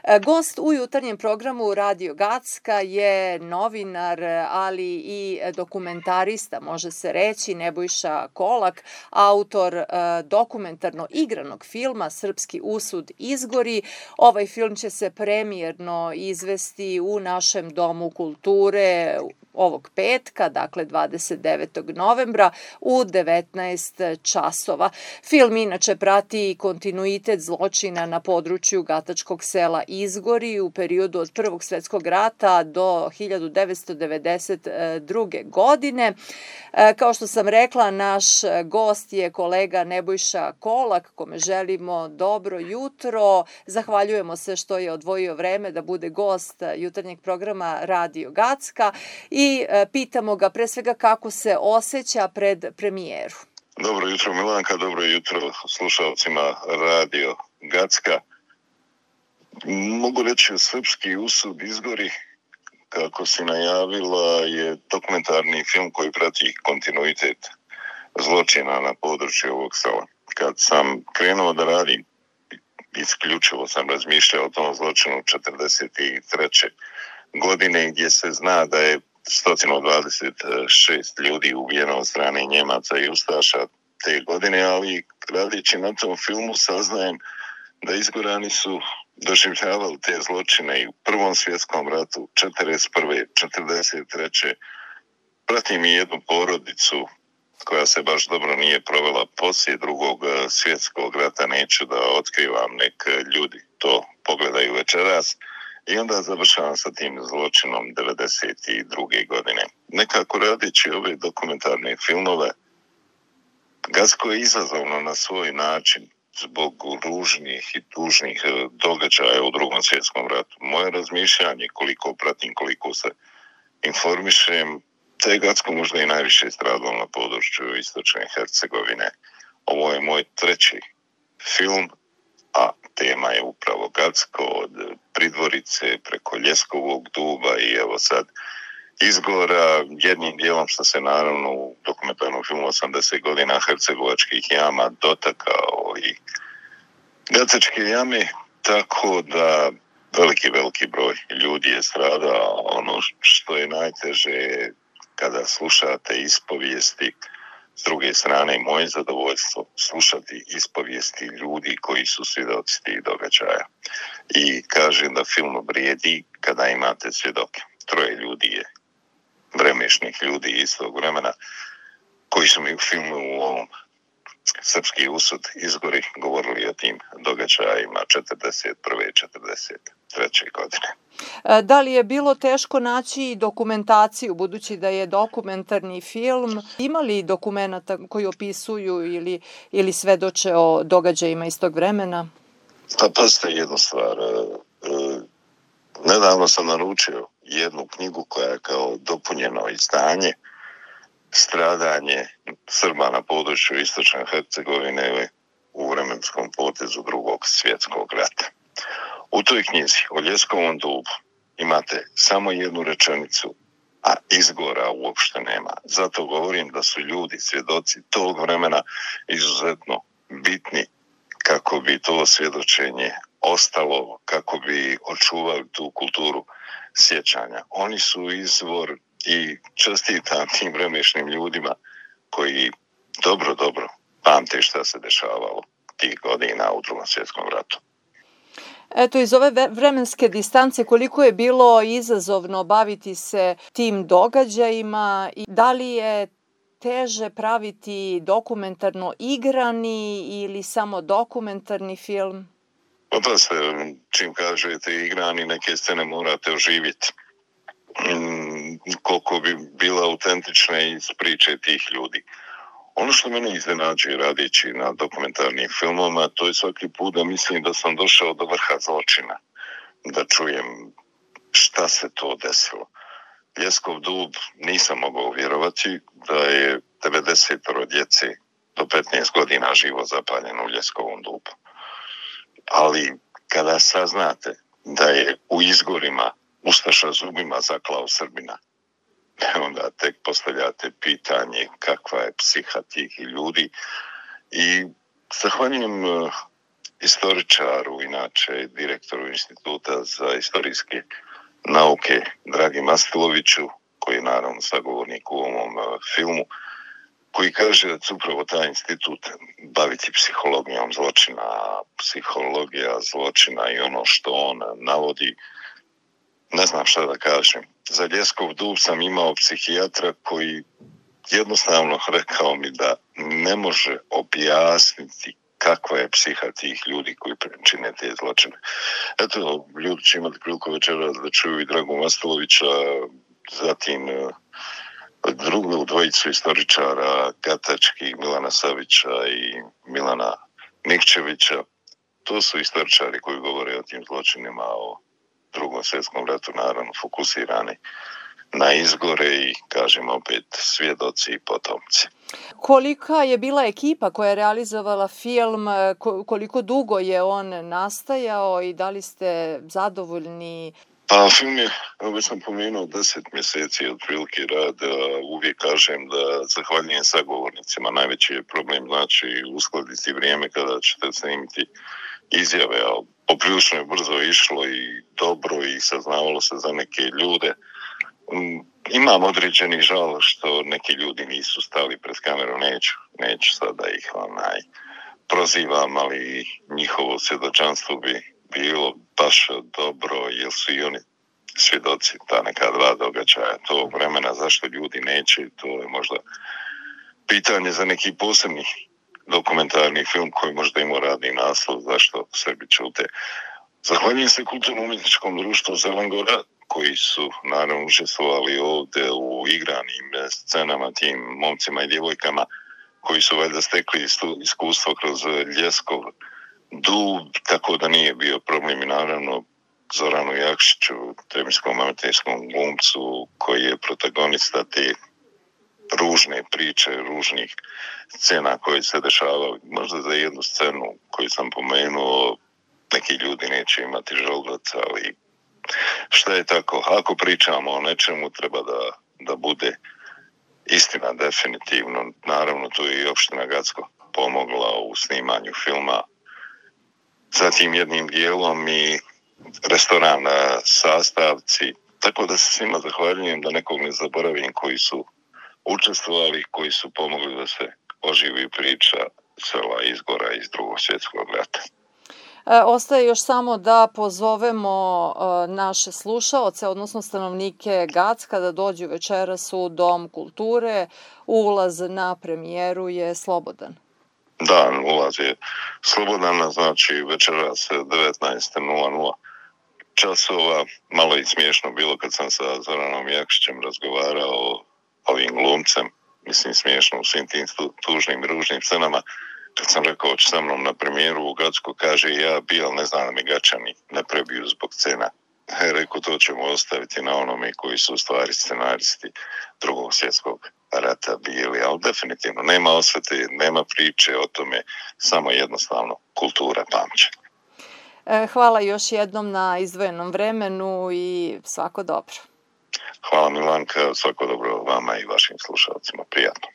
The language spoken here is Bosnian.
Gost u jutarnjem programu Radio Gacka je novinar, ali i dokumentarista, može se reći, Nebojša Kolak, autor dokumentarno igranog filma Srpski usud izgori. Ovaj film će se premijerno izvesti u našem Domu kulture ovog petka, dakle 29. novembra u 19 časova. Film inače prati kontinuitet zločina na području gatačkog sela Izgori u periodu od Prvog svjetskog rata do 1992. godine. Kao što sam rekla, naš gost je kolega Nebojša Kolak, kome želimo dobro jutro. Zahvaljujemo se što je odvojio vreme da bude gost jutarnjeg programa Radio Gacka i pitamo ga pre svega kako se osjeća pred premijeru. Dobro jutro Milanka, dobro jutro slušalcima Radio Gacka. Mogu reći Srpski usud izgori, kako si najavila, je dokumentarni film koji prati kontinuitet zločina na području ovog sela. Kad sam krenuo da radim, isključivo sam razmišljao o tom zločinu 1943. godine gdje se zna da je 126 ljudi ubijeno od strane Njemaca i Ustaša te godine, ali radići na tom filmu saznajem da Izgorani su doživljavali te zločine i u Prvom svjetskom ratu, 1941. 1943. Pratim i jednu porodicu koja se baš dobro nije provela poslije Drugog svjetskog rata, neću da otkrivam, nek ljudi to pogledaju večeras. I onda završavam sa tim zločinom 1992. godine. Nekako radići ove dokumentarne filmove, Gacko je izazovno na svoj način zbog ružnih i tužnih događaja u Drugom svjetskom ratu. Moje razmišljanje, koliko pratim, koliko se informišem, te je Gacko možda i najviše stradalo na području Istočne Hercegovine. Ovo je moj treći film, a tema je upravo Gacko, od Pridvorice preko Ljeskovog duba i evo sad Izgora, jednim dijelom što se naravno u dokumentarnom filmu 80 godina Hercegovačkih jama dotakao i Gacačke jame, tako da veliki broj ljudi je stradao. Ono što je najteže kada slušate ispovijesti, s druge strane, moje zadovoljstvo slušati ispovijesti ljudi koji su svjedoci tih događaja. I kažem da film vrijedi kada imate svjedoke. 3 ljudi je vremešnih ljudi istog vremena koji su mi u filmu u ovom Srpski usud izgori govorili o tim događajima 1941. 1943. godine. Da li je bilo teško naći dokumentaciju, budući da je dokumentarni film? Ima li dokumenata koji opisuju ili svedoče o događajima iz tog vremena? Pa pazite jednu stvar. Nedavno sam naručio jednu knjigu koja je kao dopunjeno izdanje Stradanje Srba na području Istočne Hercegovine u vremenskom potezu Drugog svjetskog rata. U toj knjizi o Ljeskovom dubu imate samo jednu rečenicu, a Izgora uopšte nema. Zato govorim da su ljudi, svjedoci tog vremena, izuzetno bitni kako bi to svjedočenje ostalo, kako bi očuvali tu kulturu sjećanja. Oni su izvor i čestitam tim vremešnim ljudima koji dobro pamte šta se dešavalo tih godina u Drugom svjetskom ratu. Eto, iz ove vremenske distance koliko je bilo izazovno baviti se tim događajima i da li je teže praviti dokumentarno igrani ili samo dokumentarni film? Pa se, čim kažete igrani, neke scene morate oživjeti. Koliko bi bila autentične iz priče tih ljudi. Ono što mene iznenađuje radeći na dokumentarnim filmama, to je svaki put da mislim da sam došao do vrha zločina. Da čujem šta se to desilo. Ljeskov dub nisam mogao vjerovati da je 90 djece do 15 godina živo zapaljeno u Ljeskovom dubu. Ali kada saznate da je u Izgorima Ustaša zubima zaklao Srbina, onda tek postavljate pitanje kakva je psiha tih ljudi. I zahvaljujem istoričaru, inače direktoru Instituta za istorijske nauke, Dragi Mastiloviću, koji je naravno sagovornik u ovom filmu, koji kaže da će upravo taj institut baviti psihologijom zločina, psihologija zločina i ono što on navodi. Ne znam šta da kažem. Za Ljeskov dub sam imao psihijatra koji jednostavno rekao mi da ne može objasniti kakva je psiha tih ljudi koji čine te zločine. Eto, ljudi će imati priliku večeras da čuju i Dragu Mastilovića, zatim drugu dvojicu istoričara, Gatački, Milana Savića i Milana Nikčevića. To su istoričari koji govore o tim zločinima, o Drugom svjetskom ratu, naravno fokusirani na izgore i, kažem opet, svjedoci i potomci. Kolika je bila ekipa koja je realizovala film, koliko dugo je on nastajao i da li ste zadovoljni? Pa film je, već sam pomenuo, 10 mjeseci otprilike rada. Uvijek kažem da zahvaljujem sagovornicima. Najveći je problem, znači, uskladiti vrijeme kada ćete snimiti izjave, ali poprilično je brzo išlo i dobro i saznavalo se za neke ljude. Imam određeni žal što neki ljudi nisu stali pred kameru, neću sada ih prozivam, ali njihovo svjedočanstvo bi bilo baš dobro, jer su i oni svjedoci ta neka dva događaja tog vremena. Zašto ljudi neće, to je možda pitanje za neki posebni dokumentarni film koji možda ima radni naslov Zašto Srbi ćute. Zahvaljujem se Kulturno-umjetničkom društvu Zelengora, koji su naravno učestvovali ovdje u igranim scenama tim momcima i djevojkama koji su valjda stekli iskustvo kroz Ljeskov dub, tako da nije bio problem. I naravno Zoranu Jakšiću, temiskom amaterskom glumcu koji je protagonista te ružne priče, ružnih scena koje se dešavaju. Možda za jednu scenu koju sam pomenuo neki ljudi neće imati želudac, ali šta je tako? Ako pričamo o nečemu, treba da bude istina definitivno. Naravno, tu je i opština Gacko pomogla u snimanju filma. Zatim jednim dijelom i restoran Sastavci. Tako da se svima zahvaljujem, da nekog ne zaboravim koji su učestvovali, koji su pomogli da se oživi priča sela Izgora iz Drugog svjetskog rata. Ostaje još samo da pozovemo naše slušaoce, odnosno stanovnike Gacka, da dođu večeras u Dom kulture. Ulaz na premijeru je slobodan. Da, ulaz je slobodan, znači večeras 19:00 časova. Malo je smiješno bilo kad sam sa Zoranom Jakšićem razgovarao ovim glumcem. Mislim, smiješno u svim tim tužnim i ružnim scenama. Kad sam rekao hoće sa mnom na premijeru u Gacku, kaže ja bi, ali ne znam da mi Gačani ne prebiju zbog scena. Rekao, to ćemo ostaviti na onome koji su u stvari scenaristi Drugog svjetskog rata bili, ali definitivno nema osvete, nema priče o tome, samo jednostavno kultura pamćenja. Hvala još jednom na izdvojenom vremenu i svako dobro. Hvala Milanka, svako dobro vama i vašim slušalcima, prijatno.